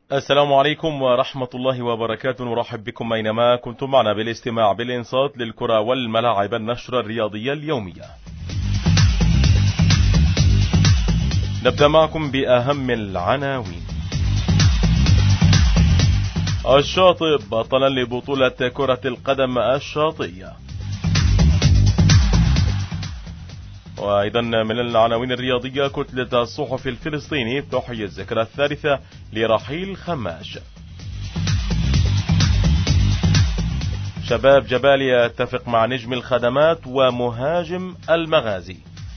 السلام عليكم ورحمة الله وبركاته. نرحب بكم أينما كنتم معنا بالاستماع بالإنصات للكرة والملاعب، النشرة الرياضية اليومية. نبدأ معكم بأهم العناوين. الشاطئ بطلا لبطولة كرة القدم الشاطئية. وأيضا من العناوين الرياضية، كتلة الصحف الفلسطيني تحيي الذكرى الثالثة لرحيل خماش. شباب جباليا يتفق مع نجم الخدمات ومهاجم المغازي.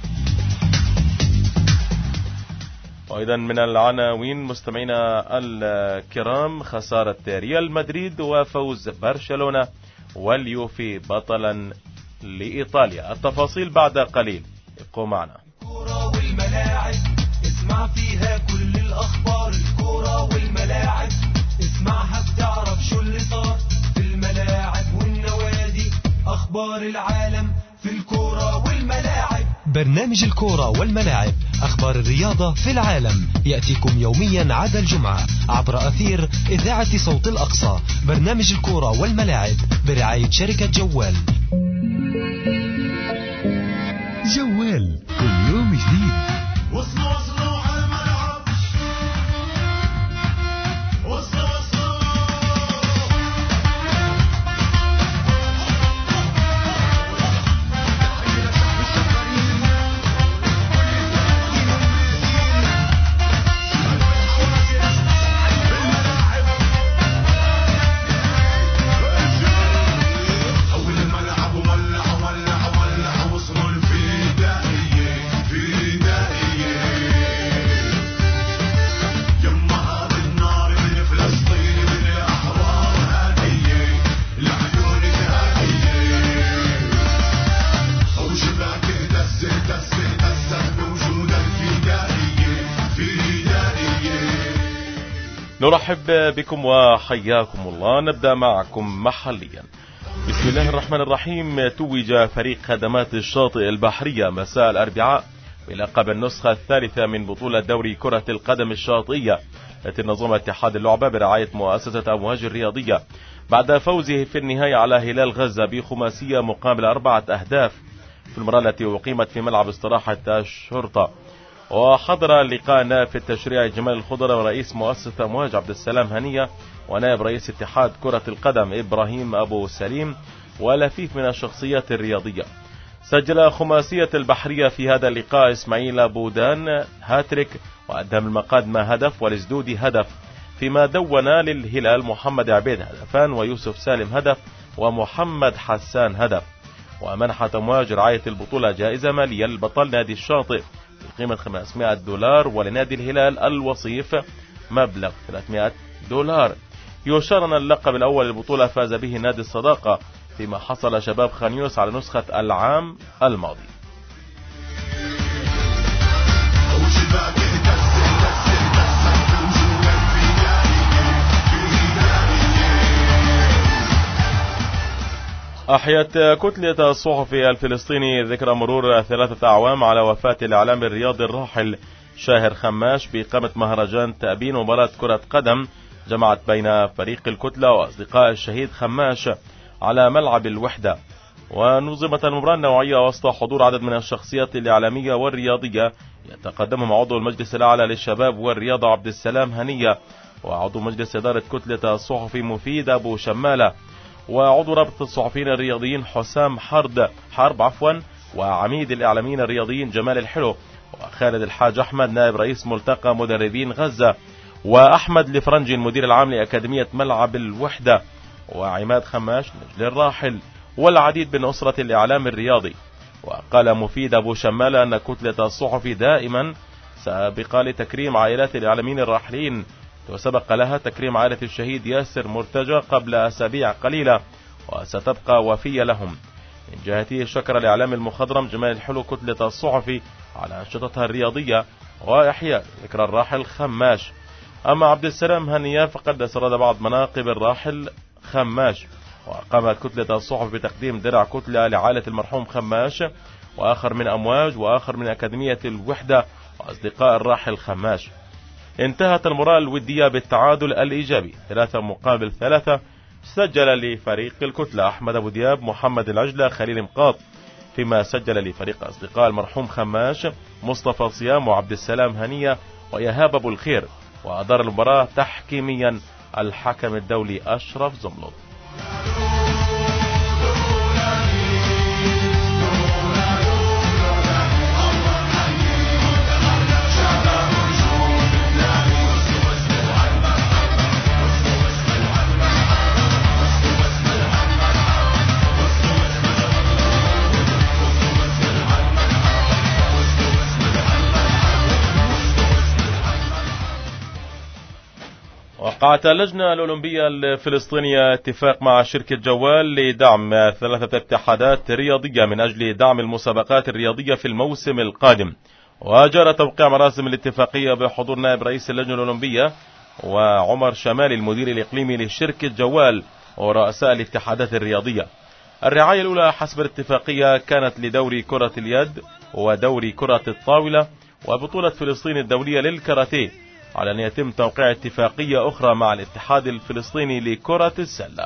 وأيضا من العناوين مستمعينا الكرام، خسارة ريال مدريد وفوز برشلونة واليوفي بطلا لإيطاليا. التفاصيل بعد قليل، ابقوا معنا. الكرة والملاعب اسمع فيها كل الأخبار. الكرة والملاعب اسمعها بتعرف شو اللي صار في الملاعب والنوادي. أخبار العالم في الكرة والملاعب. برنامج الكرة والملاعب، أخبار الرياضة في العالم، يأتيكم يوميا عدا الجمعة عبر أثير إذاعة صوت الأقصى. برنامج الكرة والملاعب برعاية شركة جوال. جوال كل يوم جديد. وصلوا على الملعب. وصلوا نرحب بكم وحياكم الله. نبدأ معكم محليا. بسم الله الرحمن الرحيم. توج فريق خدمات الشاطئ البحرية مساء الأربعاء بلقب النسخة الثالثة من بطولة دوري كرة القدم الشاطئية التي نظمها اتحاد اللعبة برعاية مؤسسة أمواج الرياضية بعد فوزه في النهاية على هلال غزة بخماسية مقابل 4 أهداف في المباراة التي أقيمت في ملعب استراحة الشرطة. وحضر اللقاء نائب في التشريع جمال الخضر ورئيس مؤسسة أمواج عبد السلام هنية ونائب رئيس اتحاد كرة القدم إبراهيم أبو سليم ولفيف من الشخصيات الرياضية. سجل خماسية البحرية في هذا اللقاء إسماعيل بودان هاتريك وأدهم المقادمة هدف والزدودي هدف، فيما دون للهلال محمد عبيد هدفان ويوسف سالم هدف ومحمد حسان هدف. ومنحت أمواج رعاية البطولة جائزة مالية للبطل نادي الشاطئ بقيمة $500 ولنادي الهلال الوصيف مبلغ $300. يشار أن اللقب الأول للبطولة فاز به نادي الصداقة، فيما حصل شباب خانيوس على نسخة العام الماضي. أحيت كتلة الصحف الفلسطيني ذكرى مرور 3 أعوام على وفاة الإعلام الرياضي الراحل شاهر خماش بإقامة مهرجان تأبين مباراة كرة قدم جمعت بين فريق الكتلة وأصدقاء الشهيد خماش على ملعب الوحدة. ونظمت المباراة النوعية وسط حضور عدد من الشخصيات الإعلامية والرياضية يتقدمهم عضو المجلس الأعلى للشباب والرياضة عبد السلام هنية، وعضو مجلس إدارة كتلة الصحف مفيد أبو شمالة، وعضو رابطة الصحفيين الرياضيين حسام حرب وعميد الإعلاميين الرياضيين جمال الحلو، وخالد الحاج أحمد نائب رئيس ملتقى مدربين غزة، وأحمد الفرنجي المدير العام لأكاديمية ملعب الوحدة، وعماد خماش نجل الراحل، والعديد من أسرة الإعلام الرياضي. وقال مفيد أبو شمالة أن كتلة الصحف دائما سابقة لتكريم عائلات الإعلاميين الراحلين، وسبق لها تكريم عائلة الشهيد ياسر مرتجى قبل أسابيع قليلة وستبقى وفية لهم. من جهته شكر الإعلام المخضرم جمال الحلو كتلة الصحفي على أنشطتها الرياضية وإحياء ذكرى الراحل خماش. أما عبد السلام هنية فقد سرد بعض مناقب الراحل خماش، وقامت كتلة الصحف بتقديم درع كتلة لعائلة المرحوم خماش وآخر من أمواج وآخر من أكاديمية الوحدة وأصدقاء الراحل خماش. انتهت المباراة الودية بالتعادل الإيجابي 3-3. سجل لفريق الكتلة أحمد أبو دياب، محمد العجلة، خليل مقاط، فيما سجل لفريق أصدقاء المرحوم خماش مصطفى صيام وعبد السلام هنية ويهاب أبو الخير. وأدار المباراة تحكيميا الحكم الدولي أشرف زملط. وقعت اللجنة الأولمبية الفلسطينية اتفاق مع شركة جوال لدعم 3 اتحادات رياضية من أجل دعم المسابقات الرياضية في الموسم القادم. وجرى توقيع مراسم الاتفاقية بحضور نائب رئيس اللجنة الأولمبية وعمر شمالي المدير الإقليمي لشركة جوال ورؤساء الاتحادات الرياضية. الرعاية الأولى حسب الاتفاقية كانت لدوري كرة اليد ودوري كرة الطاولة وبطولة فلسطين الدولية للكاراتيه، على أن يتم توقيع اتفاقية أخرى مع الاتحاد الفلسطيني لكرة السلة.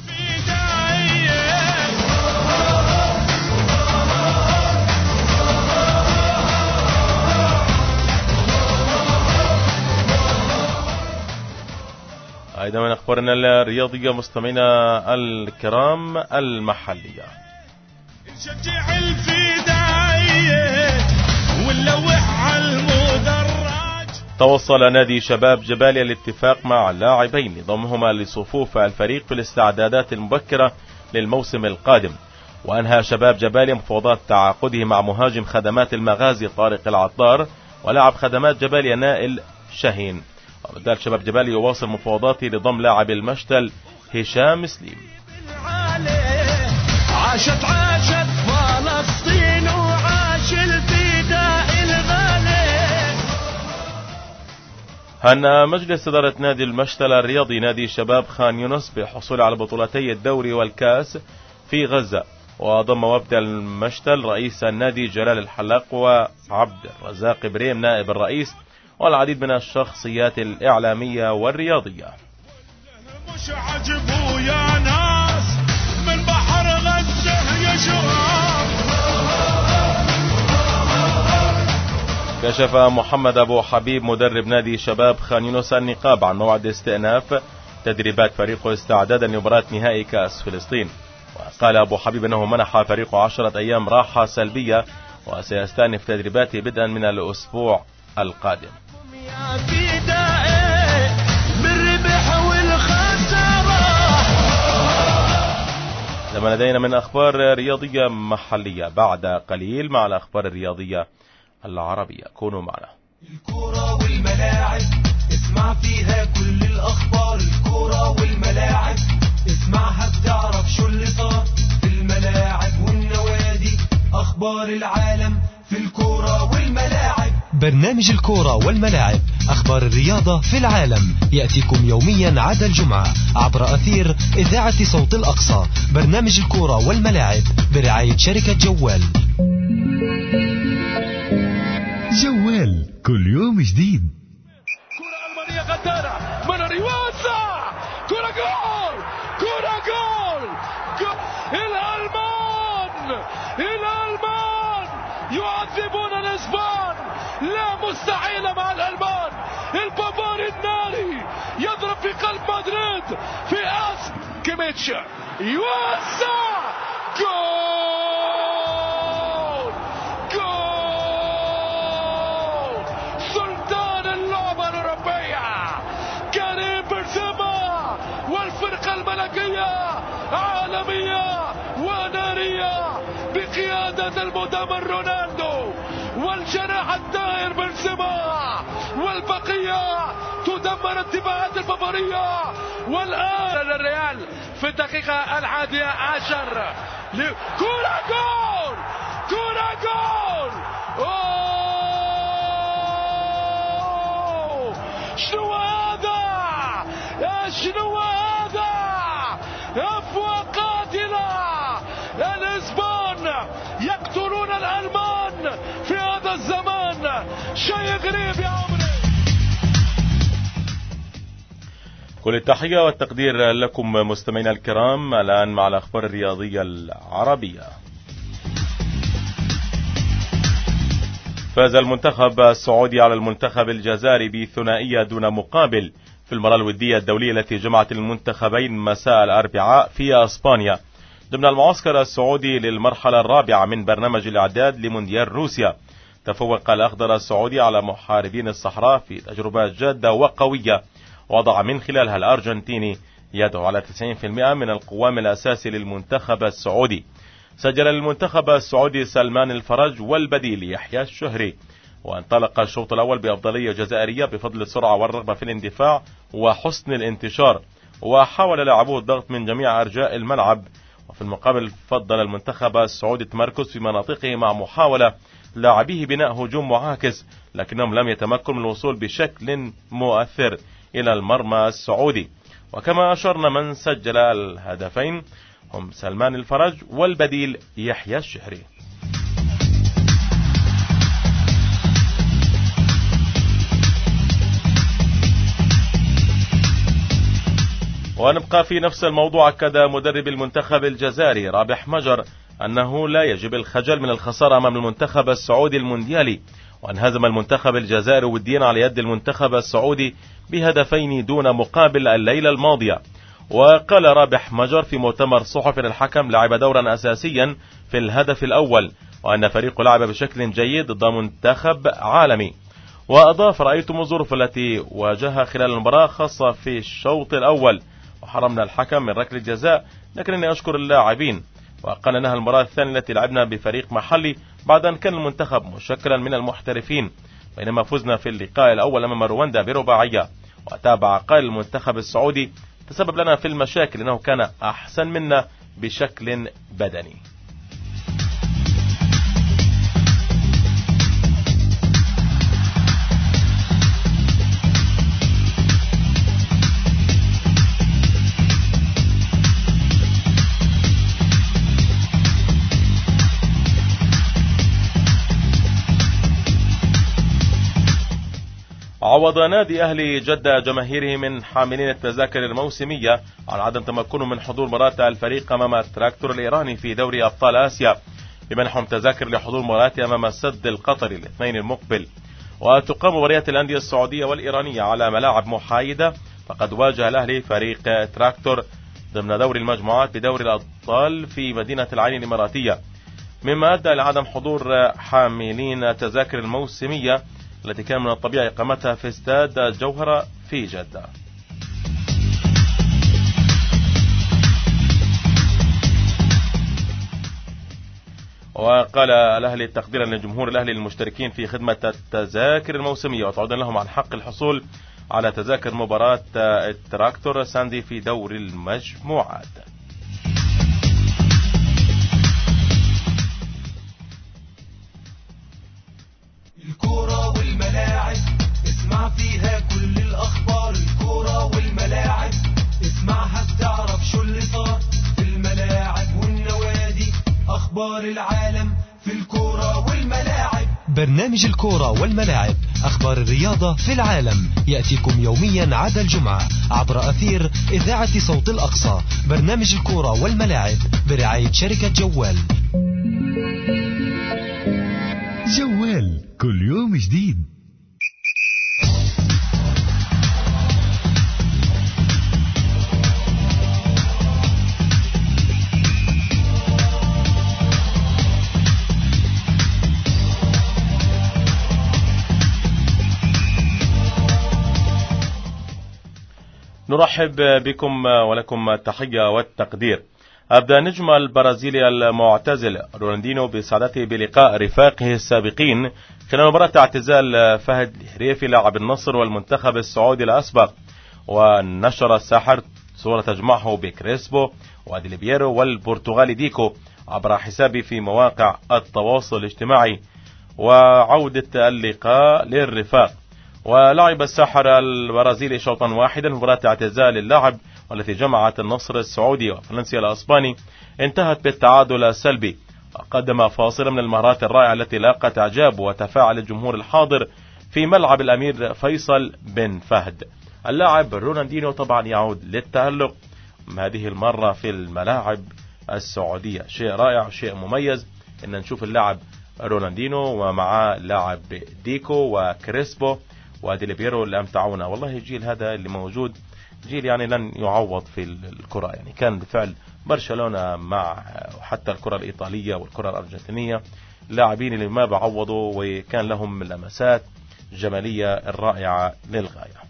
أيضا من أخبارنا الرياضية مستمعينا الكرام المحلية، نشجع الفدائية ونلوح على المدرج. توصل نادي شباب جباليا لاتفاق مع لاعبين ضمهما لصفوف الفريق في الاستعدادات المبكرة للموسم القادم. وأنهى شباب جباليا مفاوضات تعاقده مع مهاجم خدمات المغازي طارق العطار ولاعب خدمات جباليا نائل شاهين. وبالتالي شباب جباليا يواصل مفاوضاته لضم لاعب المشتل هشام سليم. عاشت فلسطين وعاش الفداء الغالي. هنأ مجلس إدارة نادي المشتل الرياضي نادي شباب خان يونس بحصول على بطولتي الدوري والكاس في غزة. وضم وفد المشتل رئيس النادي جلال الحلاق وعبد الرزاق بريم نائب الرئيس والعديد من الشخصيات الإعلامية والرياضية. مش عجبوا يا ناس من بحر غزة يشرب. كشف محمد أبو حبيب مدرب نادي شباب خان يونس النقاب عن موعد استئناف تدريبات فريقه استعدادا لمباراة نهائي كأس فلسطين. وقال أبو حبيب أنه منح فريقه 10 أيام راحة سلبية وسيستأنف تدريباته بدءا من الأسبوع القادم. لما لدينا من أخبار رياضية محلية بعد قليل مع الأخبار الرياضية العربية. كونوا معنا. الكرة والملاعب اسمع فيها كل الأخبار. الكرة والملاعب اسمعها بتعرف شو اللي صار في الملاعب والنوادي. أخبار العالم في الكرة والملاعب. برنامج الكرة والملاعب أخبار الرياضة في العالم يأتيكم يوميا عدا الجمعة عبر أثير إذاعة صوت الأقصى. برنامج الكرة والملاعب برعاية شركة جوال. جوال كل يوم جديد. كرة ألمانية غدارة من الواسع. كرة جول. كرة جول. الألمان يعذبون الإسبان. لا مستحيل مع الألمان. البافاري الناري يضرب في قلب مدريد في أسم كيميتش يوسع. جول. جول. سلطان اللعبة الأوروبية كريم بنزيما والفرقة الملكية عالمية ونارية بقيادة المدمر رونالدو والجناح الدائر بنزيما والبقية تدمر انتباهات البافارية. والآن للريال في الدقيقة 11 كرة جول. كرة جول. أوه. شنو هذا؟ شنو هذا؟ أفواه قاتلة. الإسبان يقتلون الألمان في هذا الزمان. شيء غريب يا عمري. كل التحية والتقدير لكم مستمعينا الكرام. الآن مع الأخبار الرياضية العربية. فاز المنتخب السعودي على المنتخب الجزائري بثنائية دون مقابل في المباراة الودية الدولية التي جمعت المنتخبين مساء الأربعاء في أسبانيا ضمن المعسكر السعودي للمرحلة الرابعة من برنامج الإعداد لمونديال روسيا. تفوق الأخضر السعودي على محاربين الصحراء في تجربة جادة وقوية وضع من خلالها الأرجنتيني يده على 90% من القوام الأساسي للمنتخب السعودي. سجل المنتخب السعودي سلمان الفرج والبديل يحيى الشهري، وانطلق الشوط الأول بأفضلية جزائرية بفضل السرعة والرغبة في الاندفاع وحسن الانتشار، وحاول لاعبوه الضغط من جميع أرجاء الملعب. وفي المقابل فضل المنتخب السعودي التمركز في مناطقه مع محاولة لاعبيه بناء هجوم معاكس، لكنهم لم يتمكنوا من الوصول بشكل مؤثر إلى المرمى السعودي. وكما أشرنا من سجل الهدفين هم سلمان الفرج والبديل يحيى الشهري. ونبقى في نفس الموضوع. أكد مدرب المنتخب الجزائري رابح مجر أنه لا يجب الخجل من الخسارة أمام المنتخب السعودي المونديالي، وانهزم المنتخب الجزائري وديا على يد المنتخب السعودي بهدفين دون مقابل الليلة الماضية. وقال رابح مجر في مؤتمر صحفي الحكم لعب دورا أساسيا في الهدف الأول، وأن فريقه لعب بشكل جيد ضد منتخب عالمي. وأضاف: رأيتم الظروف التي واجهها خلال المباراة خاصة في الشوط الأول، وحرمنا الحكم من ركلة جزاء، لكنني أشكر اللاعبين. وقال أنها المباراة الثانية التي لعبنا بفريق محلي بعد أن كان المنتخب مشكلا من المحترفين، بينما فزنا في اللقاء الأول أمام رواندا برباعية. وتابع قائل: المنتخب السعودي تسبب لنا في المشاكل، إنه كان أحسن منا بشكل بدني. عوض نادي أهلي جدة جماهيره من حاملين التذاكر الموسمية عن عدم تمكنه من حضور مباراة الفريق أمام التراكتور الإيراني في دوري أبطال آسيا بمنحهم تذاكر لحضور مباراة أمام السد القطري الاثنين المقبل. وتقام مباريات الأندية السعودية والإيرانية على ملاعب محايدة، فقد واجه الأهلي فريق تراكتور ضمن دوري المجموعات بدوري الأبطال في مدينة العين الإماراتية، مما أدى لعدم حضور حاملين التذاكر الموسمية التي كان من الطبيعي إقامتها في استاد الجوهرة في جدة. وقال الأهلي تقديرا لجمهور الأهلي المشتركين في خدمة التذاكر الموسمية وتعودا لهم عن حق الحصول على تذاكر مباراة التراكتور ساندي في دور المجموعات. الكورة والملاعب اسمع فيها كل الأخبار. الكورة والملاعب اسمعها بتعرف شو اللي صار في الملاعب والنوادي. أخبار العالم في الكورة والملاعب. برنامج الكورة والملاعب، أخبار الرياضة في العالم، يأتيكم يوميا عدا الجمعة عبر أثير إذاعة صوت الأقصى. برنامج الكورة والملاعب برعاية شركة جوال. جوال كل يوم جديد. نرحب بكم ولكم التحية والتقدير. أبدأ نجم البرازيلي المعتزل رونالدينيو بسعادته بلقاء رفاقه السابقين خلال مباراة اعتزال فهد الهريفي لاعب النصر والمنتخب السعودي الأسبق. ونشر الساحر صورة تجمعه بكريسبو واديل بييرو والبرتغالي ديكو عبر حسابه في مواقع التواصل الاجتماعي وعودة اللقاء للرفاق. ولعب الساحر البرازيلي شوطا واحدا في مباراة اعتزال اللاعب والتي جمعت النصر السعودي وفالنسيا الأسباني انتهت بالتعادل السلبي. قدم فاصلا من المهارات الرائعة التي لاقت إعجاب وتفاعل الجمهور الحاضر في ملعب الأمير فيصل بن فهد. اللاعب رونالدينيو طبعا يعود للتألق هذه المرة في الملاعب السعودية. شيء رائع، شيء مميز ان نشوف اللاعب رونالدينيو ومعاه لاعب ديكو وكريسبو وديليبيرو اللي امتعونا. والله الجيل هذا اللي موجود جيل يعني لن يعوض في الكرة. يعني كان بالفعل برشلونة مع حتى الكرة الإيطالية والكرة الأرجنتينية لاعبين اللي ما بعوضوا، وكان لهم لمسات جمالية الرائعة للغاية.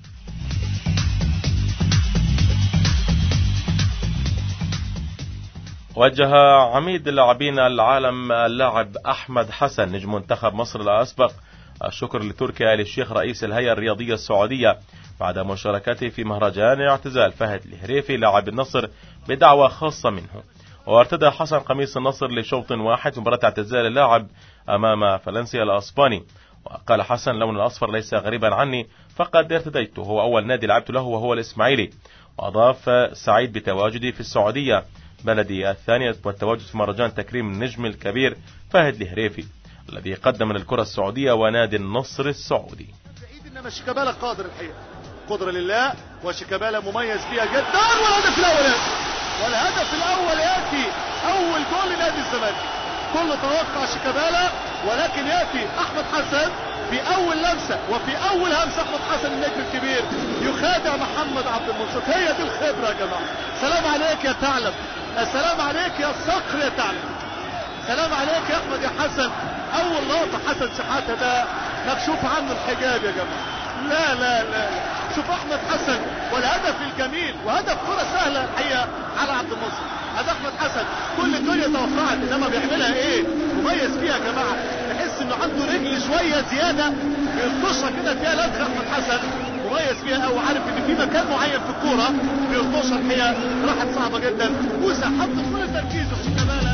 وجه عميد لاعبين العالم اللاعب أحمد حسن نجم منتخب مصر الأسبق الشكر لتركي آل الشيخ رئيس الهيئة الرياضية السعودية بعد مشاركته في مهرجان اعتزال فهد الهريفي لاعب النصر بدعوة خاصة منه. وارتدى حسن قميص النصر لشوط واحد في مباراة اعتزال اللاعب أمام فالنسيا الأسباني. وقال حسن: لون الأصفر ليس غريبا عني، فقد ارتديته، هو أول نادي لعبت له وهو الإسماعيلي. وأضاف: سعيد بتواجدي في السعودية بلدي الثانية والتواجد في مهرجان تكريم النجم الكبير فهد الهريفي الذي قدم للكرة السعودية ونادي النصر السعودي. إنما شيكابالا قادر الحقيقة، قدرة لله، وشيكابالا مميز فيها جدا. والهدف الأول يأتي أول جول لنادي الزمالك. كل توقع شيكابالا، ولكن يأتي أحمد حسن في أول لمسة وفي أول همسة. أحمد حسن النجم الكبير يخادع محمد عبد المنصف. هي دي الخبرة يا جماعة. سلام عليك يا ثعلب، سلام عليك يا صقر يا ثعلب، سلام عليك يا أحمد يا حسن. أول لقطة حسن شحاتة ده مكشوف عنه الحجاب يا جماعة. لا لا لا، شوف أحمد حسن والهدف الجميل، وهدف كرة سهلة الحقيقة على عبد المنصف. هذا أحمد حسن كل الدنيا توقعت، إنما بيعملها إيه؟ مميز فيها يا جماعة. تحس إنه عنده رجل شوية زيادة بيلطشها كده فيها لدغة. أحمد حسن مميز فيها أو عارف إن في مكان معين في الكورة بيلطشها الحقيقة. راحت صعبة جدا وسحبت كل تركيزه في شيكابالا.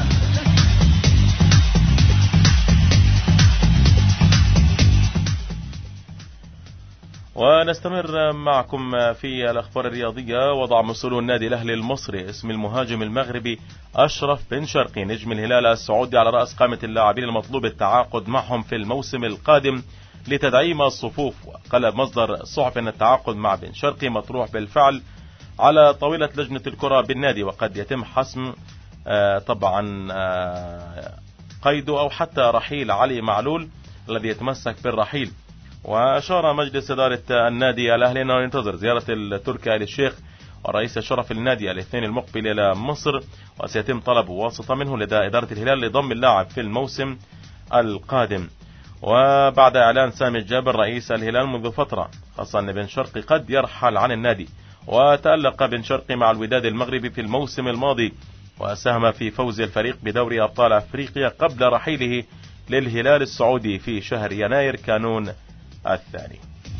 ونستمر معكم في الأخبار الرياضية. وضع مسؤول النادي الأهلي المصري اسم المهاجم المغربي أشرف بن شرقي نجم الهلال السعودي على رأس قائمة اللاعبين المطلوب التعاقد معهم في الموسم القادم لتدعيم الصفوف. وقال مصدر صحفي أن التعاقد مع بن شرقي مطروح بالفعل على طاولة لجنة الكرة بالنادي، وقد يتم حسم طبعا قيده أو حتى رحيل علي معلول الذي يتمسك بالرحيل. وأشار مجلس إدارة النادي الأهلي أنه ينتظر زيارة التركي آل الشيخ ورئيس الشرف النادي الاثنين المقبل إلى مصر، وسيتم طلب واسطة منه لدى إدارة الهلال لضم اللاعب في الموسم القادم. وبعد إعلان سامي الجابر رئيس الهلال منذ فترة خاصة أن بن شرقي قد يرحل عن النادي، وتألق بن شرقي مع الوداد المغربي في الموسم الماضي وساهم في فوز الفريق بدوري أبطال أفريقيا قبل رحيله للهلال السعودي في شهر يناير كانون الثاني.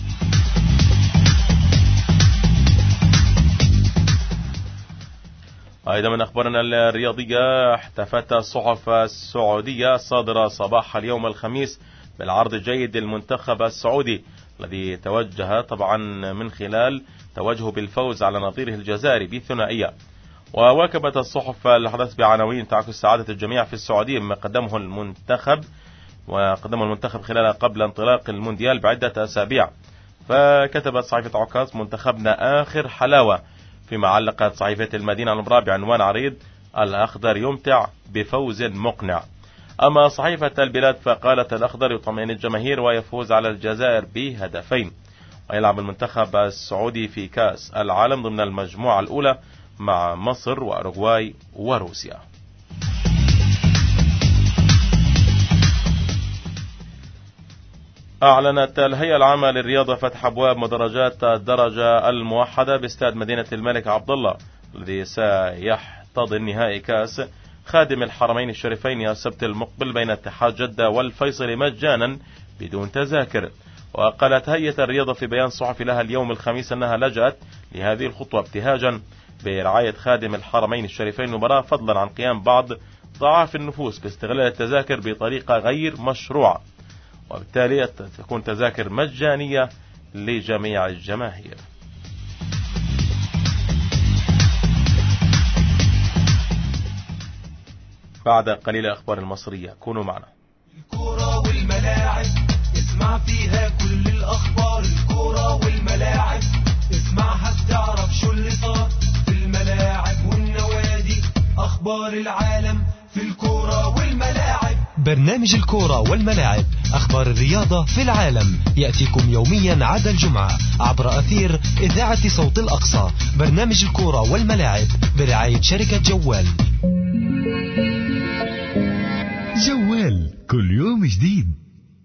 أيضا من أخبارنا الرياضية، احتفت الصحف السعودية الصادرة صباح اليوم الخميس بالعرض الجيد للمنتخب السعودي الذي توجه طبعا من خلال توجهه بالفوز على نظيره الجزائري بثنائية. وواكبت الصحف الحدث بعناوين تعكس سعادة الجميع في السعودية مما قدمه المنتخب خلال قبل انطلاق المونديال بعدة أسابيع. فكتبت صحيفة عكاظ: منتخبنا آخر حلاوة، فيما علقت صحيفة المدينة الأمراء بعنوان عريض: الأخضر يمتع بفوز مقنع. أما صحيفة البلاد فقالت: الأخضر يطمئن الجماهير ويفوز على الجزائر بهدفين. ويلعب المنتخب السعودي في كأس العالم ضمن المجموعة الأولى مع مصر وأوروغواي وروسيا. أعلنت الهيئة العامة للرياضة فتح أبواب مدرجات الدرجة الموحدة باستاد مدينة الملك عبدالله الذي سيحتضن نهائي كأس خادم الحرمين الشريفين السبت المقبل بين اتحاد جدة والفيصل مجانا بدون تذاكر. وقالت هيئة الرياضة في بيان صحفي لها اليوم الخميس أنها لجأت لهذه الخطوة ابتهاجا برعاية خادم الحرمين الشريفين المباراة، فضلا عن قيام بعض ضعاف النفوس باستغلال التذاكر بطريقة غير مشروعة، وبالتالي تكون تذاكر مجانية لجميع الجماهير. بعد قليل أخبار المصرية، كونوا معنا. الكرة والملاعب اسمع فيها كل الأخبار. الكرة والملاعب اسمع أخبار العالم في الكورة والملاعب. برنامج الكورة والملاعب، أخبار الرياضة في العالم، يأتيكم يوميا عدا الجمعة عبر أثير إذاعة صوت الأقصى. برنامج الكورة والملاعب برعاية شركة جوال. جوال كل يوم جديد.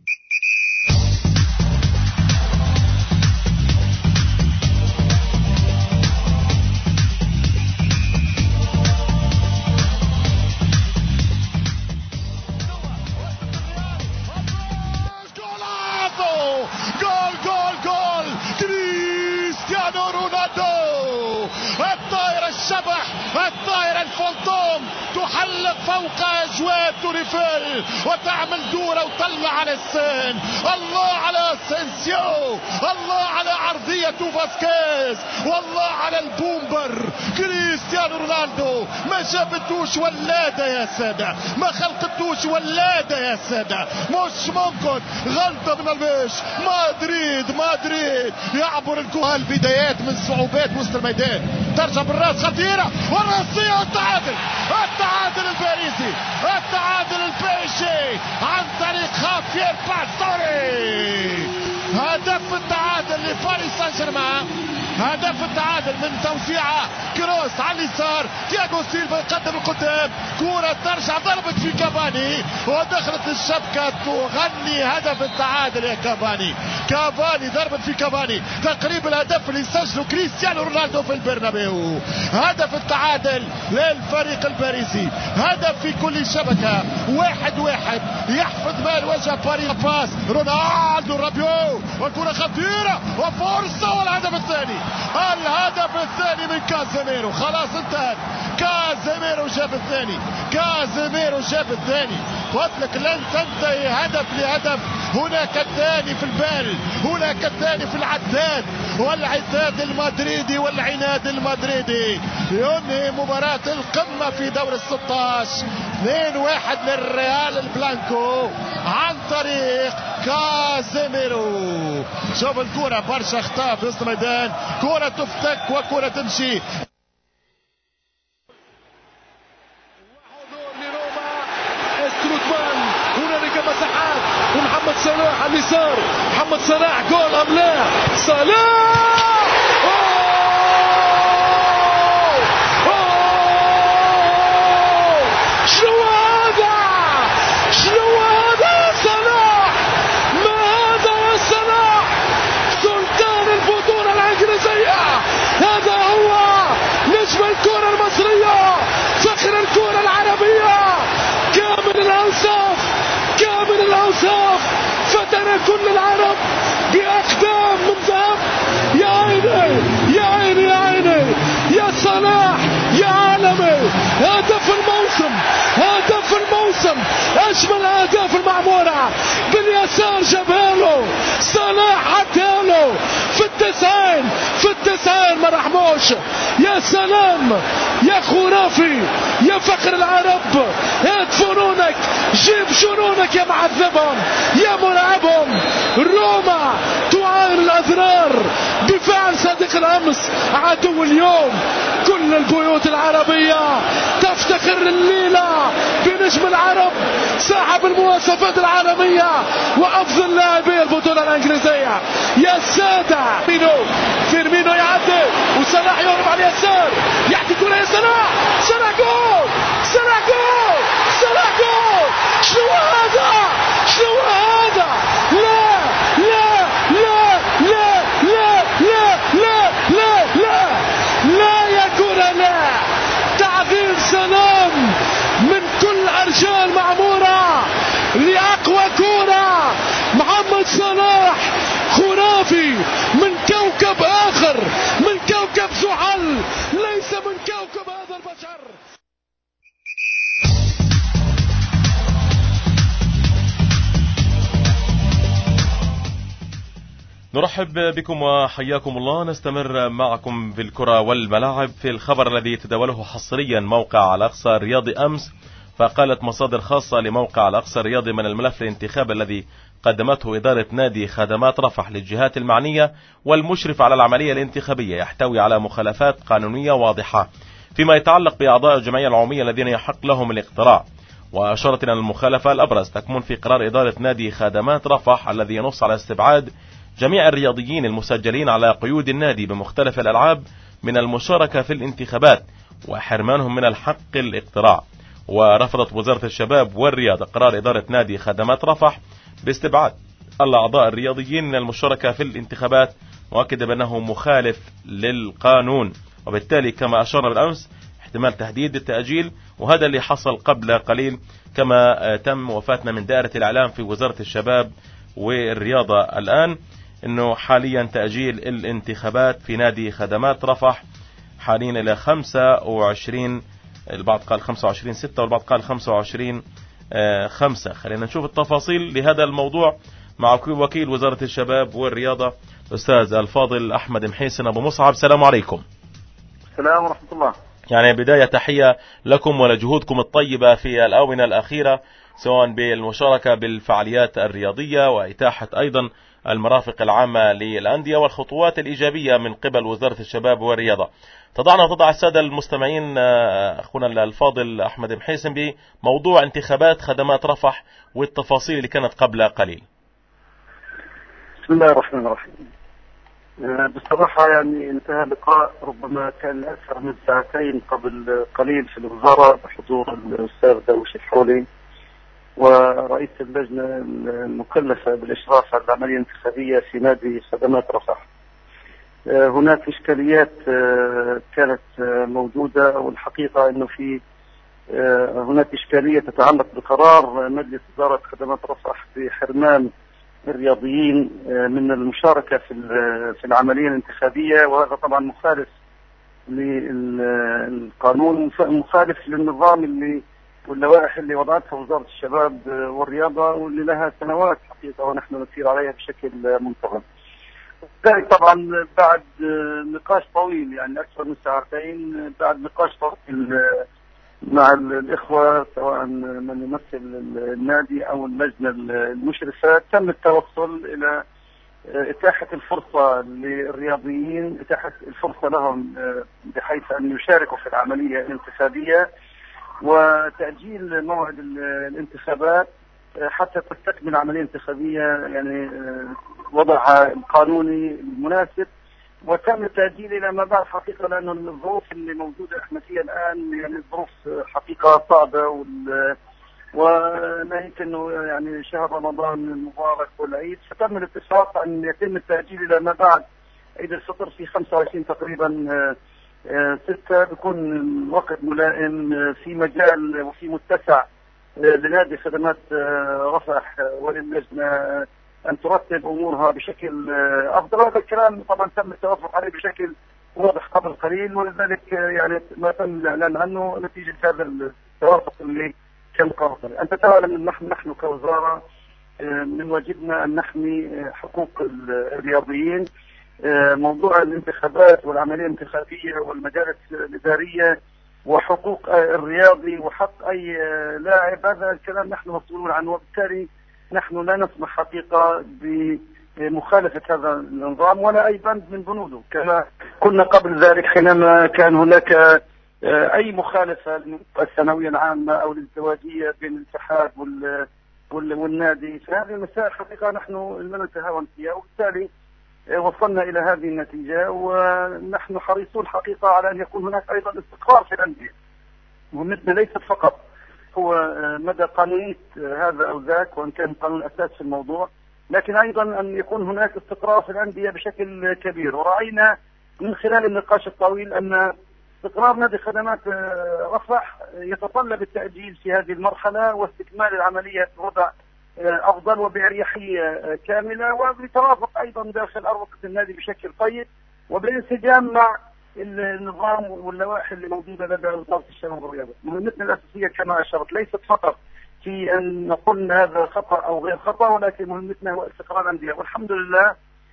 الطائرة الفانتوم تحلق فوق أجواد توريفيل وتعمل دورة وطلع على السن. الله على اسينسيو، الله على عرضية فاسكيز، والله على البومبر كريستيانو رونالدو. ما جابتوش ولادة يا سادة، ما خلقتوش ولادة يا سادة، مش ممكن. غلطة من البيش. مدريد يعبر الكرة. البدايات من صعوبات وسط الميدان، ترجع بالراس خطيرة والرأسية والتعادل. التعادل الباريسي، التعادل البيشي عن طريق خافير باستوري. هدف التعادل لباريس سان جيرمان، هدف التعادل من توزيعة كروس على اليسار. تياغو سيلفا يقدم القدام، كرة ترجع ضربت في كافاني ودخلت الشبكة تغني هدف التعادل. يا كافاني ضربت في كافاني، تقريبا الهدف اللي سجله كريستيانو رونالدو في البرنابيو. هدف التعادل للفريق الباريسي، هدف في كل شبكة، 1-1 يحفظ مال وجه باريس. باس رونالدو رابيو والكرة خطيرة وفرصة والهدف الثاني. الهدف الثاني من كازيميرو، خلاص انتهى. كازيميرو جاب الثاني. قلت لك لن تنتهي هدف لهدف. هناك الثاني في البال، هناك الثاني في العداد، والعداد المدريدي والعناد المدريدي ينهي مباراة القمة في دور ال16. 2-1 للريال البلانكو عن طريق كازيميرو. شوف الكرة برشا اخطاء في وسط الميدان، كرة تفتك وكرة تمشي. هنالك مساحات ومحمد صلاح على اليسار. محمد صلاح جول ام لا؟ صلاح شنو هذا يا صلاح؟ ما هذا يا صلاح؟ سلطان البطولة الإنجليزية، هذا هو نجم الكرة المصرية، فخر الكرة العربية، كامل الأوصاف، فترى كل العرب بأقدام من ذهب. يا عيني يا صلاح يا عالمي. هدف الموسم، أجمل أهداف المعمورة باليسار جابها له صلاح، عدها له في التسعين ما رحموش. يا سلام يا خرافي يا فخر العرب. هات فنونك، جيب جنونك يا معذبهم يا مرعبهم. روما تعاين الأضرار بفعل صديق الأمس عدو اليوم. كل البيوت العربية تفتخر الليلة بنجم العرب، صاحب المواصفات العالمية وأفضل لاعبي البطولة الإنجليزية. يا سادة فيرمينو يعدي وصلاح يهرب على اليسار، يعطي كرة يا صلاح جول. شنو هذا؟ لا يا كرة لا. تعظيم سلام من كل أرجاء المعمورة لأقوى كرة. محمد صلاح خرافي من كوكب آخر، من كوكب زحل، ليس من كوكب هذا البشر. نرحب بكم وحياكم الله. نستمر معكم في الكرة والملاعب في الخبر الذي تداوله حصريا موقع الأقصى الرياضي أمس. فقالت مصادر خاصة لموقع الأقصى الرياضي من الملف الانتخابي الذي قدمته إدارة نادي خدمات رفح للجهات المعنية والمشرف على العملية الانتخابية يحتوي على مخالفات قانونية واضحة. فيما يتعلق بأعضاء الجمعية العمومية الذين يحق لهم الاقتراع. وأشارت أن المخالفة الأبرز تكمن في قرار إدارة نادي خدمات رفح الذي ينص على استبعاد جميع الرياضيين المسجلين على قيود النادي بمختلف الألعاب من المشاركة في الانتخابات وحرمانهم من الحق الاقتراع. ورفضت وزارة الشباب والرياضة قرار إدارة نادي خدمات رفح باستبعاد الأعضاء الرياضيين من المشاركة في الانتخابات، مؤكدة بأنه مخالف للقانون، وبالتالي كما أشار بالأمس احتمال تهديد التأجيل، وهذا اللي حصل قبل قليل كما تم وفاتنا من دائرة الإعلام في وزارة الشباب والرياضة الآن أنه حاليا تأجيل الانتخابات في نادي خدمات رفح حاليا إلى 25، البعض قال 25/6 والبعض قال 25/5. خلينا نشوف التفاصيل لهذا الموضوع مع وكيل وزارة الشباب والرياضة الأستاذ الفاضل أحمد محيسن أبو مصعب. السلام عليكم. السلام ورحمة الله. يعني بداية تحية لكم ولجهودكم الطيبة في الآونة الأخيرة سواء بالمشاركة بالفعاليات الرياضية وإتاحة أيضا المرافق العامة للأندية والخطوات الإيجابية من قبل وزارة الشباب والرياضة. تضع السادة المستمعين أخونا الفاضل أحمد محيسن بموضوع انتخابات خدمات رفح والتفاصيل اللي كانت قبل قليل. بسم الله الرحمن الرحيم. بصراحة يعني انتهى لقاء ربما كان أكثر من ساعتين قبل قليل في الوزارة بحضور الأستاذ داوش الحولي ورئيس اللجنة المكلفة بالإشراف على العملية الانتخابية في نادي خدمات رفح. هناك إشكاليات كانت موجودة، والحقيقة أنه في هناك إشكالية تتعلق بقرار مجلس إدارة خدمات رفح بحرمان الرياضيين من المشاركة في العملية الانتخابية، وهذا طبعا مخالف للقانون، مخالف للنظام اللي واللوائح اللي وضعتها وزارة الشباب والرياضة واللي لها سنوات حقيقة ونحن نسير عليها بشكل منتظم. ذلك طبعا بعد نقاش طويل، يعني أكثر من ساعتين، بعد نقاش طويل مع الإخوة سواء من يمثل النادي أو اللجنة المشرفة، تم التوصل إلى إتاحة الفرصة للرياضيين، إتاحة الفرصة لهم بحيث أن يشاركوا في العملية الانتخابية وتأجيل موعد الانتخابات حتى تستكمل العملية الانتخابية يعني وضعها القانوني المناسب، وتم التأجيل إلى ما بعد حقيقة، لأن الظروف اللي موجودة احنا فيها الآن يعني ظروف حقيقة صعبة، وناهيك أنه يعني شهر رمضان المبارك والعيد، فتم الاتفاق أن يتم التأجيل إلى ما بعد عيد الفطر في 25 تقريبا 6، بيكون الوقت ملائم في مجال وفي متسع لنادي خدمات رفح وللجنة أن ترتب أمورها بشكل أفضل. هذا الكلام طبعا تم التوافق عليه بشكل واضح قبل قليل، ولذلك يعني ما تم الإعلان عنه نتيجة هذا التوافق اللي كان قابل. أنت تعلم أن نحن كوزارة من واجبنا أن نحمي حقوق الرياضيين. موضوع الانتخابات والعملية الانتخابية والمجالس الإدارية وحقوق الرياضي وحق أي لاعب، هذا الكلام نحن مسؤولون عنه، وبالتالي نحن لا نسمح حقيقة بمخالفة هذا النظام ولا أي بند من بنوده، كما كنا قبل ذلك حينما كان هناك أي مخالفة الثانوية العامة أو الازدواجية بين الاتحاد والنادي. فهذه المسائل حقيقة نحن لا نتهاون فيها، وبالتالي وصلنا إلى هذه النتيجة، ونحن حريصون حقيقة على أن يكون هناك أيضا استقرار في الأندية. مهمتنا ليست فقط هو مدى قانونية هذا أو ذاك وأن كان قانون أساس في الموضوع، لكن أيضا أن يكون هناك استقرار في الأندية بشكل كبير. ورأينا من خلال النقاش الطويل أن استقرار نادي خدمات رفح يتطلب التأجيل في هذه المرحلة واستكمال العملية بوضع أفضل وبأريحية كاملة، وبتوافق أيضا داخل أروقة النادي بشكل طيب وبالانسجام مع النظام واللوائح اللي موجودة لدى وزارة الشباب والرياضة. مهمتنا الأساسية كما أشرت ليست فقط في أن نقول أن هذا خطأ أو غير خطأ، ولكن مهمتنا هو استقرار الأندية، والحمد لله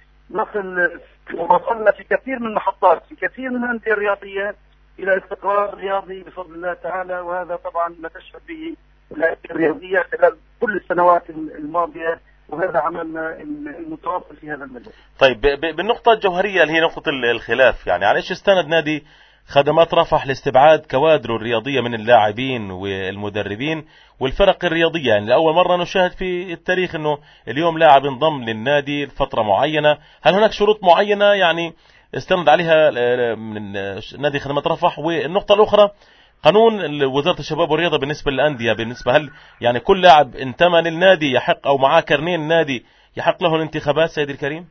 وصلنا في كثير من المحطات في كثير من الأندية الرياضية إلى استقرار رياضي بفضل الله تعالى، وهذا طبعا ما تشهد به الأندية الرياضية خلال كل السنوات الماضية، وهذا عملنا المتواصل في هذا المجال. طيب بالنقطة الجوهرية اللي هي نقطة الخلاف، يعني على ايش استند نادي خدمات رفح لاستبعاد كوادره الرياضية من اللاعبين والمدربين والفرق الرياضية. يعني لأول مرة نشاهد في التاريخ أنه اليوم لاعب انضم للنادي لفترة معينة. هل هناك شروط معينة يعني استند عليها من نادي خدمات رفح؟ والنقطة الأخرى قانون وزارة الشباب والرياضة بالنسبة للأندية، بالنسبة هل يعني كل لاعب انتمى للنادي يحق أو معاه كارنيه النادي يحق له الانتخابات سيدي الكريم؟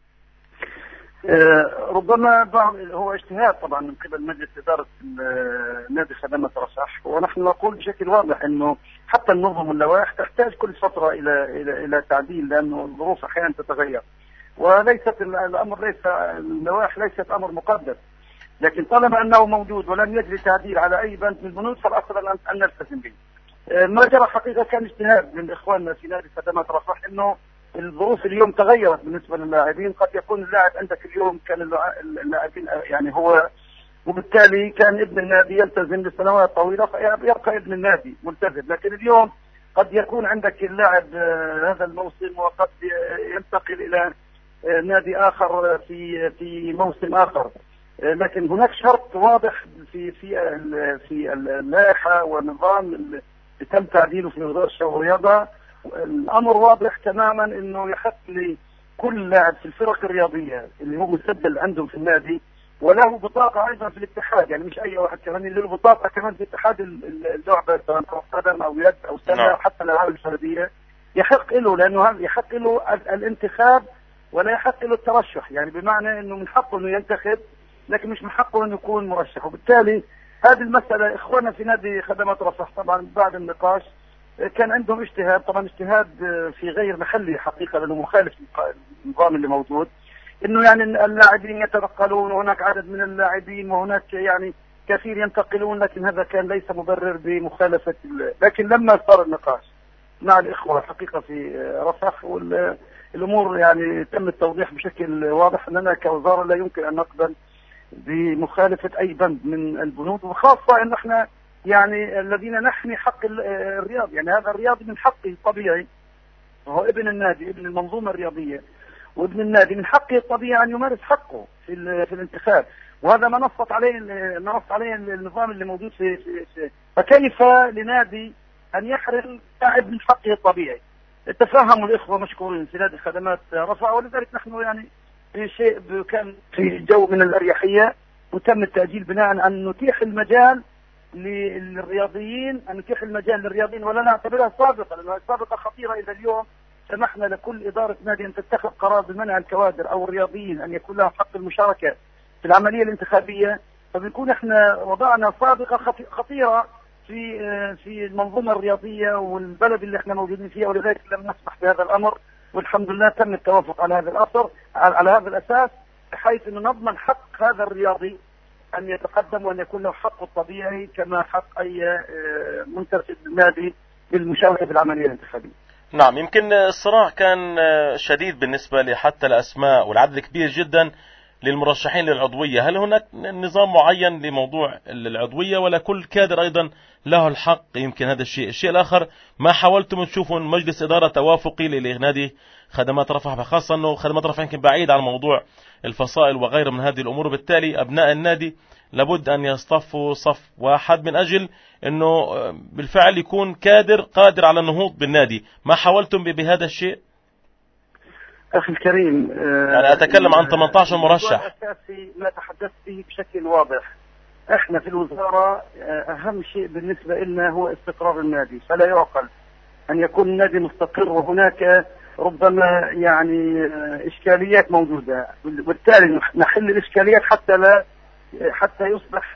ربما هو اجتهاد طبعا من قبل مجلس إدارة نادي خدمات رفح، ونحن نقول بشكل واضح انه حتى النظم واللوائح تحتاج كل فترة الى تعديل، لانه الظروف احيانا تتغير، وليست الامر اللوائح ليست امر مقدس، لكن طالما انه موجود ولم يجري تعديل على اي بند من البنود فالافضل ان نلتزم به. ما جرى حقيقة كان اجتهاد من اخواننا في نادي خدمات رفح، انه الظروف اليوم تغيرت بالنسبة للاعبين، قد يكون اللاعب عندك اليوم كان اللاعبين يعني هو، وبالتالي كان ابن النادي يلتزم لسنوات طويلة فيبقى ابن النادي ملتزم، لكن اليوم قد يكون عندك اللاعب هذا الموسم وقد ينتقل إلى نادي آخر في موسم آخر، لكن هناك شرط واضح في اللائحة والنظام اللي تم تعديله في وزارة الشباب والرياضة. الأمر واضح تماما أنه يحق لكل لاعب في الفرق الرياضية اللي هو مسجل عندهم في النادي وله بطاقة أيضا في الاتحاد، يعني مش أي واحد كمان اللي له بطاقة كمان في اتحاد اللعبة سواء قدم أو يد أو سلة أو حتى الألعاب الفردية، يحق له، لأنه يحق له الانتخاب ولا يحق له الترشح، يعني بمعنى أنه من حقه أنه ينتخب لكن مش من حقه أنه يكون مرشح. وبالتالي هذه المسألة إخواننا في نادي خدمات رفح طبعا بعد النقاش كان عندهم اجتهاد، طبعا اجتهاد في غير محلي حقيقة لأنه مخالف للنظام اللي موجود، انه يعني اللاعبين يتنقلون وهناك عدد من اللاعبين وهناك يعني كثير ينتقلون، لكن هذا كان ليس مبرر بمخالفة لكن لما صار النقاش مع الإخوة حقيقة في رفح والأمور يعني تم التوضيح بشكل واضح أننا كوزارة لا يمكن أن نقبل بمخالفة أي بند من البنود، وخاصة أن احنا يعني الذين نحمي حق الرياض، يعني هذا الرياضي من حقه الطبيعي، وهو ابن النادي ابن المنظومة الرياضية وابن النادي من حقه الطبيعي أن يمارس حقه في الانتخاب، وهذا ما نص عليه النظام اللي موجود في فكيف لنادي أن يحرم لاعب من حقه الطبيعي؟ تفهموا الإخوة مشكورين في نادي خدمات رفح، ولذلك نحن يعني في شيء كان في جو من الأريحية وتم التأجيل بناء أن نتيح المجال للرياضيين، ولا نعتبرها سابقة، لأنها سابقة خطيرة. إلى اليوم سمحنا لكل إدارة نادي أن تتخذ قرار بمنع الكوادر أو الرياضيين أن يكون لهم حق المشاركة في العملية الانتخابية، فبنكون احنا وضعنا سابقة خطيرة في المنظومة الرياضية والبلد اللي احنا موجودين فيها، ولذلك لم نسمح بهذا الأمر، والحمد لله تم التوافق على هذا الأثر على هذا الأساس، بحيث أنه نضمن حق هذا الرياضي أن يتقدم وأن يكون له حقه الطبيعي كما حق أي منتسب للنادي بالمشاركة في العملية الانتخابية. نعم، يمكن الصراع كان شديد بالنسبة لحتى الأسماء والعدد كبير جدا للمرشحين للعضوية. هل هناك نظام معين لموضوع العضوية ولا كل كادر أيضا له الحق؟ يمكن هذا الشيء الآخر ما حاولتم تشوفوا مجلس إدارة توافقي لنادي خدمات رفح، خاصة أنه خدمات رفح يمكن بعيد عن موضوع الفصائل وغيره من هذه الأمور، وبالتالي أبناء النادي لابد أن يصطفوا صف واحد من أجل أنه بالفعل يكون كادر قادر على النهوض بالنادي. ما حاولتم بهذا الشيء؟ أخي الكريم، يعني أتكلم عن 18 مرشح. أساسي ما تحدثت به بشكل واضح، احنا في الوزارة أهم شيء بالنسبة لنا هو استقرار النادي، فلا يعقل أن يكون النادي مستقر وهناك ربما يعني إشكاليات موجودة، وبالتالي نحل الإشكاليات حتى يصبح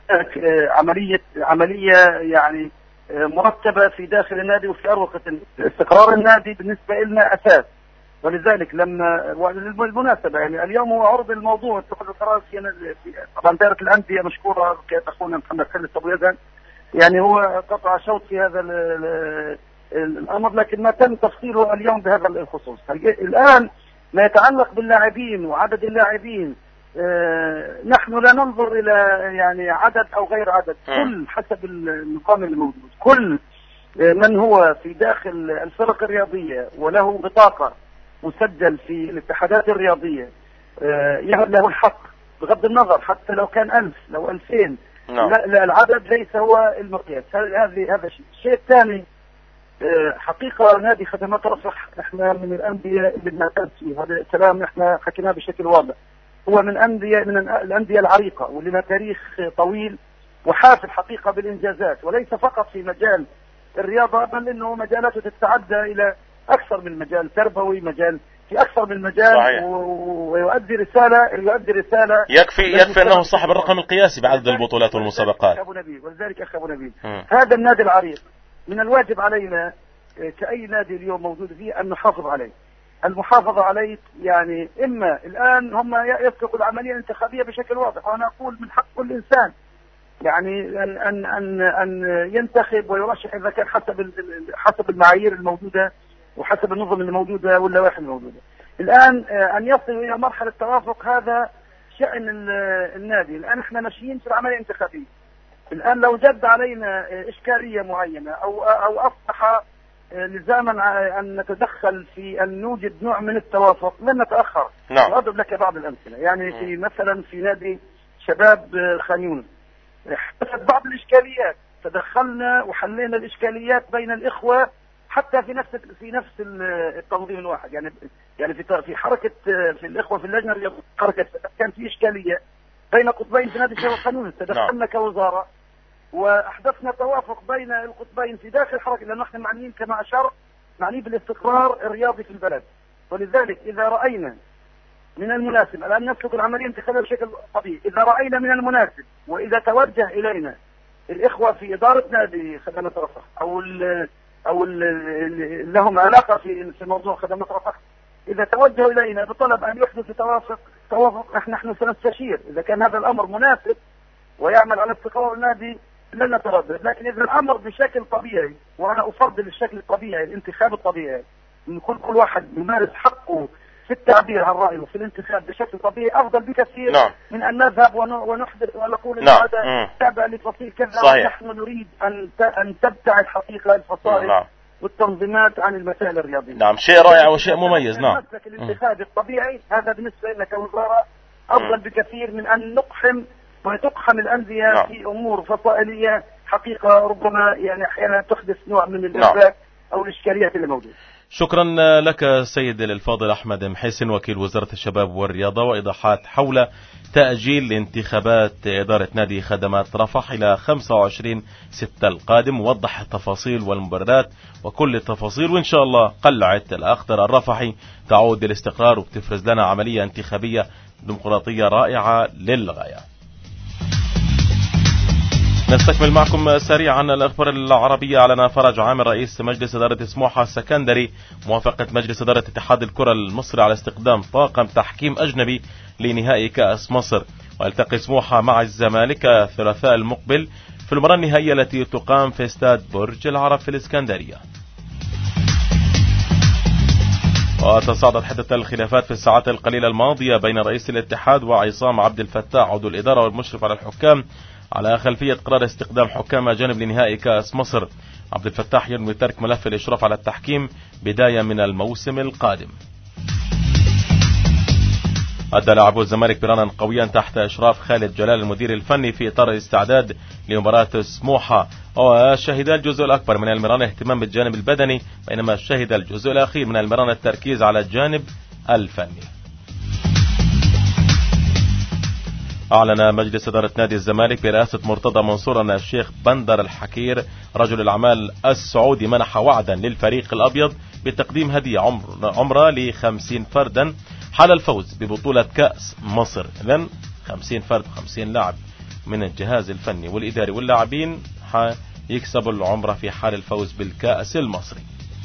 عملية يعني مرتبة في داخل النادي وفي أروقة استقرار النادي بالنسبة لنا أساس. ولذلك لما بالمناسبة يعني اليوم هو عرض الموضوع اتخاذ القرار في طبعا دائرة الأندية مشكورة أخونا محمد خالد أبو يزن، يعني هو قطع شوط في هذا الأمر، لكن ما تم تفصيله اليوم بهذا الخصوص. الآن ما يتعلق باللاعبين وعدد اللاعبين، نحن لا ننظر إلى يعني عدد أو غير عدد، كل حسب النظام اللي موجود، كل من هو في داخل الفرق الرياضية وله بطاقة مسجل في الاتحادات الرياضية يهب له الحق بغض النظر حتى لو كان 1000 لو 2000. نعم. لا العدد ليس هو المقياس. هذا شيء. الشيء الثاني حقيقة نادي خدمات رفح احنا من الأندية اللي بنعتز فيه، هذا الكلام احنا حكيناه بشكل واضح. هو من الأندية العريقة واللي لها تاريخ طويل وحافل حقيقة بالإنجازات، وليس فقط في مجال الرياضة بل إنه مجالاته تتعدى إلى أكثر من مجال تربوي، مجال في أكثر من مجال. صحيح. ويؤدي رسالة يكفي أنه صاحب الرقم القياسي بعدد البطولات والمسابقات. ولذلك أخي أبو نبيل هذا النادي العريق من الواجب علينا كأي نادي اليوم موجود فيه أن نحافظ عليه. المحافظة عليه يعني إما الآن هم يسلكوا العملية الانتخابية بشكل واضح، وأنا أقول من حق كل إنسان يعني أن ينتخب ويرشح إذا كان حسب المعايير الموجودة وحسب النظم الموجودة واللوائح الموجودة. الآن أن يصلوا إلى مرحلة توافق هذا شأن النادي. الآن إحنا ماشيين في العملية الانتخابية. الآن لو جد علينا إشكالية معينة أو أصبح لزاما أن نتدخل في أن نوجد نوع من التوافق لن نتأخر. نعم. وأضرب لك بعض الأمثلة. يعني في مثلا في نادي شباب خان يونس حدثت بعض الإشكاليات، تدخلنا وحلينا الإشكاليات بين الإخوة حتى في نفس التنظيم الواحد. يعني في حركة في الإخوة في اللجنة الرياضية حركة كان في إشكالية بين قطبين في نادي شباب خان يونس، تدخلنا كوزارة وأحدثنا توافق بين القطبين في داخل الحركة، لأنه احنا معنيين كما أشار معنيين بالاستقرار الرياضي في البلد. ولذلك إذا رأينا من المناسب الآن نسلك العملية الانتخابية بشكل طبيعي، إذا رأينا من المناسب وإذا توجه إلينا الإخوة في إدارة نادي خدمات رفح أو لهم علاقة في موضوع خدمات رفح، إذا توجهوا إلينا بطلب أن يحدث توافق نحن سنستشير إذا كان هذا الأمر مناسب ويعمل على استقرار النادي لن نتردد. لكن إذا الأمر بشكل طبيعي، وأنا أفضل الشكل الطبيعي الانتخاب الطبيعي، من كل واحد يمارس حقه في التعبير عن رأيه في الانتخاب بشكل طبيعي أفضل بكثير. نعم. من أن نذهب ونحدث ونقول نعم. هذا تابع لفصيل كذا. ونحن نريد أن تبتعد حقيقة الفصائل نعم. والتنظيمات عن المسائل الرياضية. نعم، شيء رائع وشيء مميز. نعم. المسلك الانتخابي الطبيعي هذا بالنسبة لنا كوزارة أفضل بكثير من أن تقحم الأندية. نعم. في أمور فصائلية حقيقة ربما يعني أحيانا تحدث نوع من الإرباك أو الإشكاليات اللي موجودة. شكرا لك سيد الفاضل أحمد محسن وكيل وزارة الشباب والرياضة، وإيضاحات حول تأجيل انتخابات إدارة نادي خدمات رفح إلى 25/6 القادم، ووضح التفاصيل والمبررات وكل التفاصيل. وإن شاء الله قلعة الأخضر الرفحي تعود للاستقرار وبتفرز لنا عملية انتخابية ديمقراطية رائعة للغاية. نستكمل معكم سريعا الأخبار العربية. أعلن فرج عامر رئيس مجلس إدارة سموحة السكندري موافقة مجلس إدارة اتحاد الكرة المصري على استخدام طاقم تحكيم أجنبي لنهائي كأس مصر، ويلتقي سموحة مع الزمالك الثلاثاء المقبل في المباراة النهائية التي تقام في استاد برج العرب في الإسكندرية. وتصاعدت حدة الخلافات في الساعات القليلة الماضية بين رئيس الاتحاد وعصام عبد الفتاح عضو الإدارة والمشرف على الحكام على خلفية قرار استخدام حكام أجانب لنهائي كأس مصر. عبد الفتاح ينوي ترك ملف الإشراف على التحكيم بداية من الموسم القادم. أدى لاعبو الزمالك برانا قويا تحت إشراف خالد جلال المدير الفني في إطار الاستعداد لمباراة سموحة، وشهد الجزء الأكبر من المران اهتمام بالجانب البدني، بينما شهد الجزء الأخير من المران التركيز على الجانب الفني. أعلن مجلس إدارة نادي الزمالك برئاسة مرتضى منصور أن الشيخ بندر الحكير رجل الأعمال السعودي منح وعدا للفريق الأبيض بتقديم هدية عمرة ل50 فردا حال الفوز ببطولة كأس مصر. إذن 50 فرد 50 لاعب من الجهاز الفني والإداري واللاعبين يكسبوا العمرة في حال الفوز بالكأس المصري.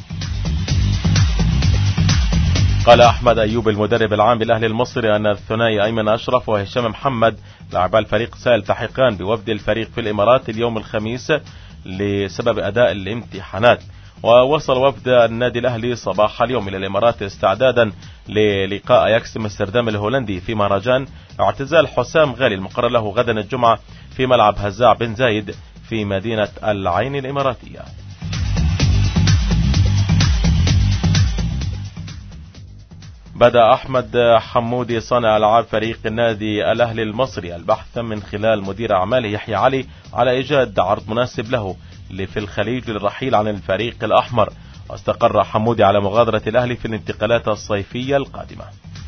قال أحمد أيوب المدرب العام بالأهلي المصري أن الثنائي أيمن أشرف وهشام محمد لاعبا الفريق سيلتحقان بوفد الفريق في الإمارات اليوم الخميس لسبب أداء الامتحانات. ووصل وفد النادي الأهلي صباح اليوم إلى الإمارات استعدادا للقاء أياكس امستردام الهولندي في مهرجان اعتزال حسام غالي المقرر له غدا الجمعة في ملعب هزاع بن زايد في مدينة العين الإماراتية. بدأ أحمد حمودي صانع ألعاب فريق النادي الأهلي المصري البحث من خلال مدير أعماله يحيى علي على إيجاد عرض مناسب له في الخليج للرحيل عن الفريق الأحمر، واستقر حمودي على مغادرة الأهلي في الانتقالات الصيفية القادمة.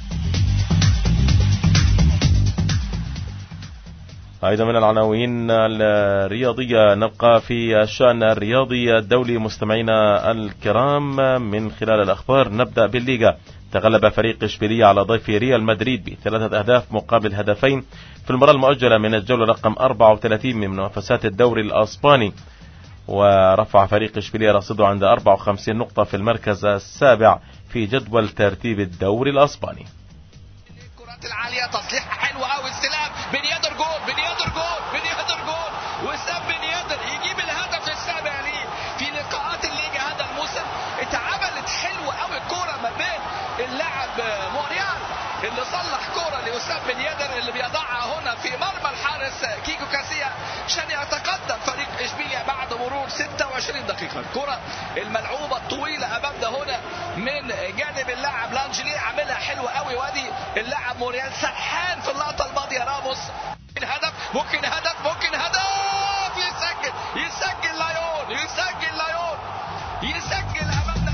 أيضا من العناوين الرياضية نبقى في الشأن الرياضي الدولي مستمعينا الكرام. من خلال الأخبار نبدأ بالليغا. تغلب فريق إشبيلية على ضيف ريال مدريد ب3 أهداف مقابل هدفين في المباراة المؤجلة من الجولة رقم 34 من منافسات الدوري الأسباني، ورفع فريق إشبيلية رصيده عند 54 نقطة في المركز السابع في جدول ترتيب الدوري الأسباني. الكرات العالية تصليحها حلوة قوي، استلام بن يدر جول بن يدر جول بن يدر جول، وسام بن يدر يجيب الهدف السابع ليه في لقاءات الليجا هذا الموسم. اتعملت حلوة قوي الكرة ما بين اللاعب موريال اللي صلح كرة لوسام بن يدر اللي بيضعها هنا في مرمى الحارس كيكو كاسيا عشان يتقدم فريق إشبيلية بعد مرور 26 دقيقة. الكرة الملعوبة الطويلة أمامنا هنا من جانب اللاعب لانجلي عملها حلوة قوي، وادي اللاعب موريال سرحان في اللقطة الماضية. راموس الهدف ممكن هدف ممكن هدف، يسجل لايون يسجل أمامنا.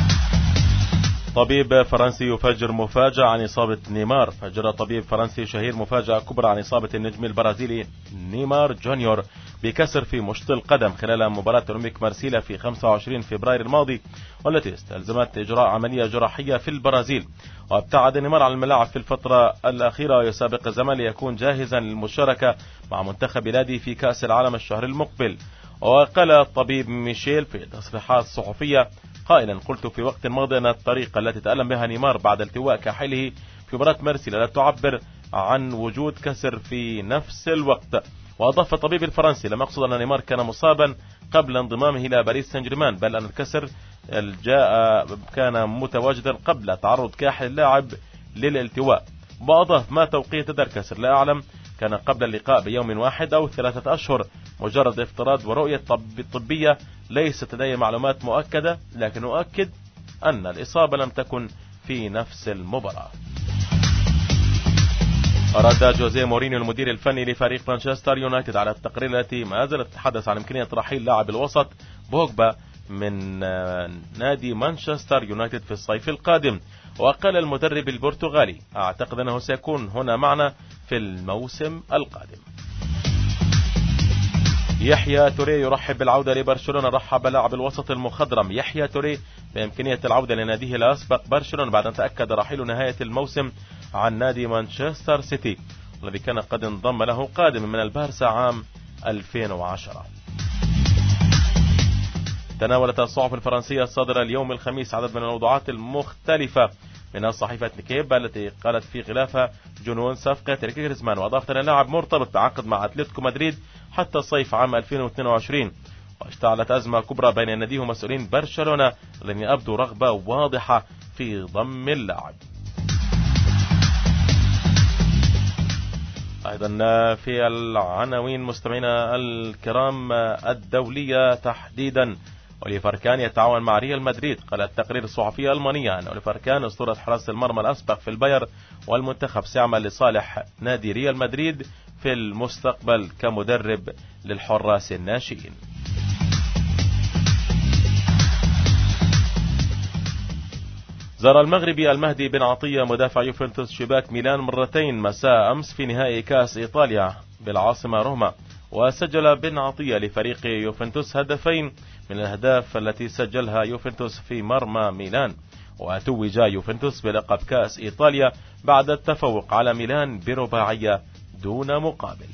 طبيب فرنسي يفجر مفاجأة عن إصابة نيمار. فجر طبيب فرنسي شهير مفاجأة كبرى عن إصابة النجم البرازيلي نيمار جونيور بكسر في مشط القدم خلال مباراة أولمبيك مارسيليا في 25 فبراير الماضي، والتي استلزمت إجراء عملية جراحية في البرازيل. وابتعد نيمار عن الملاعب في الفترة الأخيرة، ويسابق الزمن ليكون جاهزا للمشاركة مع منتخب بلاده في كأس العالم الشهر المقبل. وقال الطبيب ميشيل في تصريحات صحفية قائلا: قلت في وقت ماضي أن الطريقة التي تألم بها نيمار بعد التواء كاحله في مباراة مارسيليا لا تعبر عن وجود كسر في نفس الوقت. وأضاف الطبيب الفرنسي: لم أقصد أن نيمار كان مصابا قبل انضمامه إلى باريس سان جيرمان، بل أن الكسر كان متواجدا قبل تعرض كاحل اللاعب للالتواء. وأضاف: ما توقيت هذا الكسر لا أعلم، كان قبل اللقاء بيوم واحد أو 3 أشهر، مجرد افتراض ورؤية طبية، ليست لدي معلومات مؤكدة، لكن أؤكد أن الإصابة لم تكن في نفس المباراة. رد جوزيه مورينيو المدير الفني لفريق مانشستر يونايتد على التقرير التي ما زالت تتحدث عن إمكانية رحيل لاعب الوسط بوجبا من نادي مانشستر يونايتد في الصيف القادم. وقال المدرب البرتغالي: أعتقد أنه سيكون هنا معنا في الموسم القادم. يحيى توريه يرحب بالعودة لبرشلونة. رحب لاعب الوسط المخضرم يحيى توريه بإمكانية العودة لناديه الأسبق برشلونة بعد أن تأكد رحيل نهاية الموسم عن نادي مانشستر سيتي، الذي كان قد انضم له قادما من البارسا عام 2010. تناولت الصحف الفرنسية الصادرة اليوم الخميس عدد من الموضوعات المختلفة، منها صحيفة نيكيب التي قالت في غلافها جنون صفقة ريكي غريزمان، وأضافت أن اللاعب مرتبط بعقد مع أتلتيكو مدريد حتى صيف عام 2022. واشتعلت أزمة كبرى بين النادي ومسؤولين برشلونة الذين أبدوا رغبة واضحة في ضم اللاعب. أيضا في العناوين مستمعينا الكرام الدولية تحديدا، أوليفر كان يتعاون مع ريال مدريد. قالت تقرير الصحفية الألمانية أن أوليفر كان أسطورة حراسة المرمى الأسبق في الباير والمنتخب سيعمل لصالح نادي ريال مدريد في المستقبل كمدرب للحراس الناشئين. زار المغربي المهدي بن عطية مدافع يوفنتوس شباك ميلان مرتين مساء أمس في نهائي كأس إيطاليا بالعاصمة روما، وسجل بن عطية لفريق يوفنتوس هدفين من الأهداف التي سجلها يوفنتوس في مرمى ميلان. وتوج يوفنتوس بلقب كأس إيطاليا بعد التفوق على ميلان برباعية دون مقابل.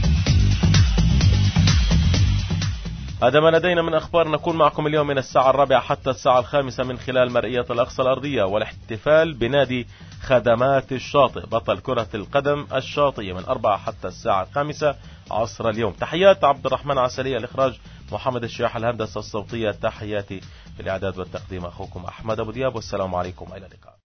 هذا ما لدينا من أخبار. نكون معكم اليوم من الساعة 4 حتى الساعة 5 من خلال مرئية الأقصى الأرضية والاحتفال بنادي خدمات الشاطئ بطل كرة القدم الشاطئية من 4 حتى الساعة 5 عصر اليوم. تحيات عبد الرحمن عسلية، الإخراج محمد الشياح، الهندسة الصوتية. تحياتي في الإعداد والتقديم أخوكم أحمد أبو دياب، والسلام عليكم، إلى اللقاء.